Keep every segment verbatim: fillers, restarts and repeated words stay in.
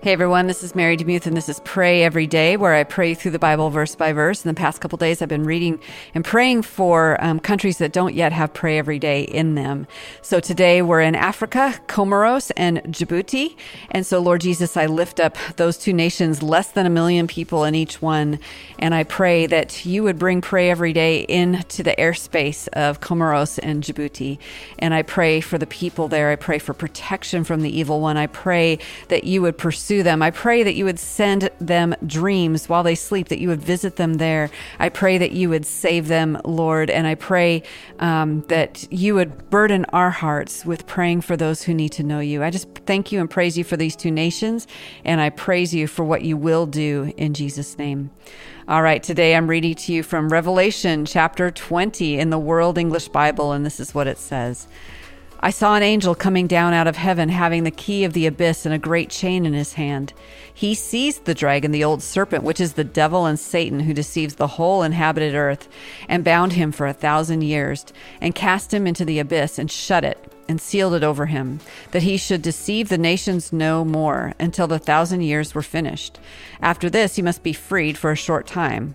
Hey everyone, this is Mary DeMuth, and this is Pray Every Day, where I pray through the Bible verse by verse. In the past couple days, I've been reading and praying for um, countries that don't yet have Pray Every Day in them. So today we're in Africa, Comoros and Djibouti. And so, Lord Jesus, I lift up those two nations, less than a million people in each one. And I pray that you would bring Pray Every Day into the airspace of Comoros and Djibouti. And I pray for the people there. I pray for protection from the evil one. I pray that you would pursue them. I pray that you would send them dreams while they sleep, that you would visit them there. I pray that you would save them, Lord, and I pray um, that you would burden our hearts with praying for those who need to know you. I just thank you and praise you for these two nations, and I praise you for what you will do in Jesus' name. All right, today I'm reading to you from Revelation chapter twenty in the World English Bible, and this is what it says. I saw an angel coming down out of heaven, having the key of the abyss and a great chain in his hand. He seized the dragon, the old serpent, which is the devil and Satan, who deceives the whole inhabited earth, and bound him for a thousand years, and cast him into the abyss, and shut it, and sealed it over him, that he should deceive the nations no more, until the thousand years were finished. After this he must be freed for a short time.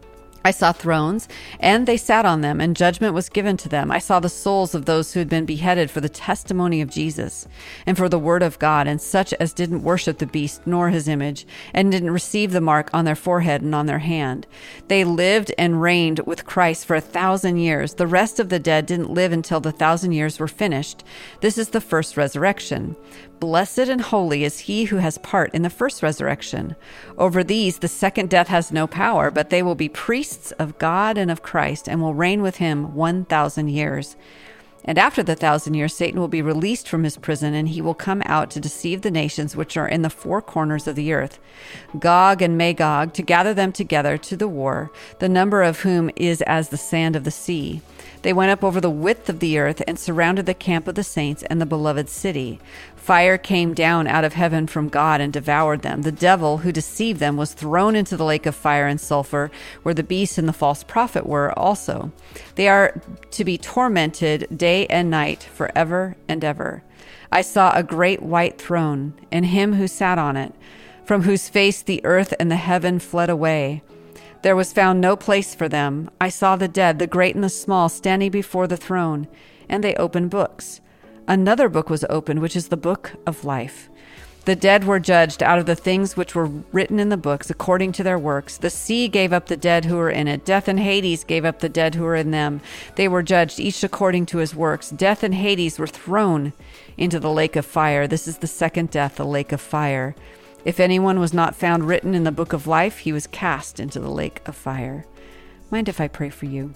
I saw thrones, and they sat on them, and judgment was given to them. I saw the souls of those who had been beheaded for the testimony of Jesus, and for the word of God, and such as didn't worship the beast nor his image, and didn't receive the mark on their forehead and on their hand. They lived and reigned with Christ for a thousand years. The rest of the dead didn't live until the thousand years were finished. This is the first resurrection. Blessed and holy is he who has part in the first resurrection. Over these the second death has no power, but they will be priests of God and of Christ, and will reign with him one thousand years. And after the thousand years, Satan will be released from his prison, and he will come out to deceive the nations which are in the four corners of the earth, Gog and Magog, to gather them together to the war, the number of whom is as the sand of the sea. They went up over the width of the earth and surrounded the camp of the saints and the beloved city. Fire came down out of heaven from God and devoured them. The devil who deceived them was thrown into the lake of fire and sulfur, where the beast and the false prophet were also. They are to be tormented day and night forever and ever. I saw a great white throne, and him who sat on it, from whose face the earth and the heaven fled away. There was found no place for them. I saw the dead, the great and the small, standing before the throne, and they opened books. Another book was opened, which is the book of life. The dead were judged out of the things which were written in the books according to their works. The sea gave up the dead who were in it. Death and Hades gave up the dead who were in them. They were judged each according to his works. Death and Hades were thrown into the lake of fire. This is the second death, the lake of fire. If anyone was not found written in the book of life, he was cast into the lake of fire. Mind if I pray for you?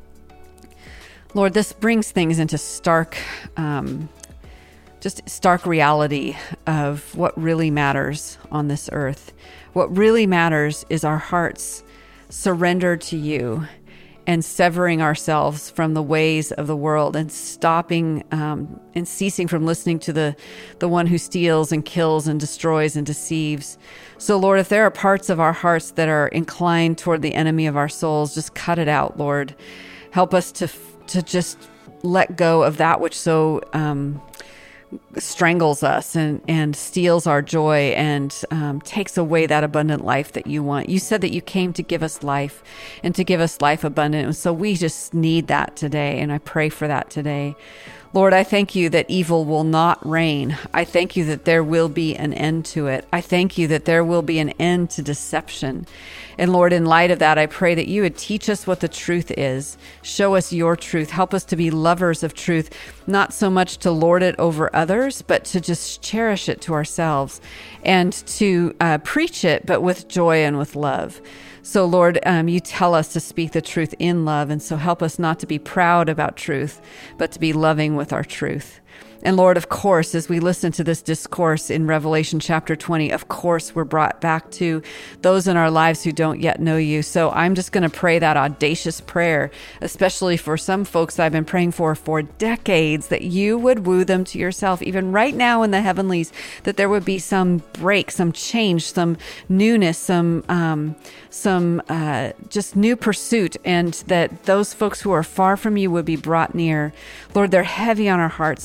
Lord, this brings things into stark, um, just stark reality of what really matters on this earth. What really matters is our hearts surrendered to you, and severing ourselves from the ways of the world, and stopping um, and ceasing from listening to the, the one who steals and kills and destroys and deceives. So, Lord, if there are parts of our hearts that are inclined toward the enemy of our souls, just cut it out, Lord. Help us to to just let go of that which so um, strangles us and, and steals our joy and um, takes away that abundant life that you want. You said that you came to give us life and to give us life abundant. And so we just need that today. And I pray for that today. Lord, I thank you that evil will not reign. I thank you that there will be an end to it. I thank you that there will be an end to deception. And Lord, in light of that, I pray that you would teach us what the truth is. Show us your truth. Help us to be lovers of truth, not so much to lord it over others, but to just cherish it to ourselves, and to uh, preach it, but with joy and with love. So, Lord, um, you tell us to speak the truth in love, and so help us not to be proud about truth, but to be loving with our truth. And Lord, of course, as we listen to this discourse in Revelation chapter twenty, of course, we're brought back to those in our lives who don't yet know you. So I'm just going to pray that audacious prayer, especially for some folks I've been praying for for decades, that you would woo them to yourself, even right now in the heavenlies, that there would be some break, some change, some newness, some, um, some uh, just new pursuit, and that those folks who are far from you would be brought near. Lord, they're heavy on our hearts, and we can't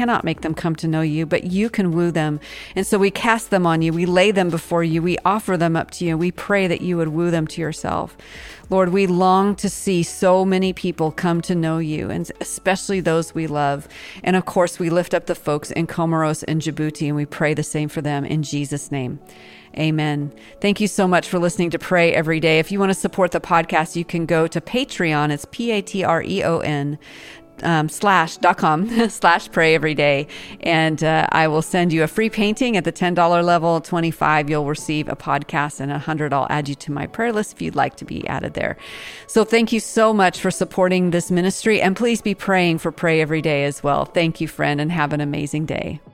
cannot make them come to know you, but you can woo them. And so we cast them on you. We lay them before you. We offer them up to you. We pray that you would woo them to yourself. Lord, we long to see so many people come to know you, and especially those we love. And of course, we lift up the folks in Comoros and Djibouti, and we pray the same for them in Jesus' name. Amen. Thank you so much for listening to Pray Every Day. If you want to support the podcast, you can go to Patreon. It's P A T R E O N um, slash dot com slash pray every day. And uh, I will send you a free painting at the ten dollars level. twenty-five, you'll receive a podcast, and one hundred, I'll add you to my prayer list if you'd like to be added there. So thank you so much for supporting this ministry, and please be praying for Pray Every Day as well. Thank you, friend, and have an amazing day.